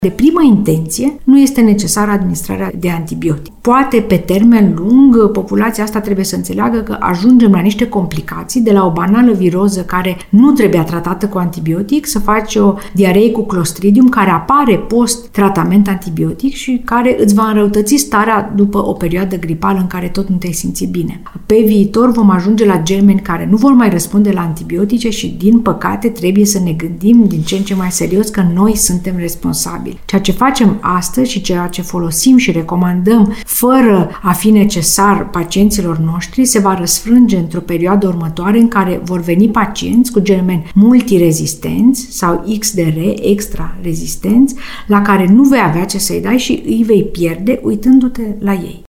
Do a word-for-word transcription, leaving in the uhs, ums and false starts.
De primă intenție, nu este necesară administrarea de antibiotic. Poate, pe termen lung, populația asta trebuie să înțeleagă că ajungem la niște complicații de la o banală viroză care nu trebuia tratată cu antibiotic, să faci o diaree cu Clostridium care apare post-tratament antibiotic și care îți va înrăutăți starea după o perioadă gripală în care tot nu te-ai simțit bine. Pe viitor vom ajunge la germeni care nu vor mai răspunde la antibiotice și, din păcate, trebuie să ne gândim din ce în ce mai serios că noi suntem responsabili. Ceea ce facem astăzi și ceea ce folosim și recomandăm fără a fi necesar pacienților noștri se va răsfrânge într-o perioadă următoare în care vor veni pacienți cu germeni multirezistenți sau X D R, extra rezistenți, la care nu vei avea ce să-i dai și îi vei pierde uitându-te la ei.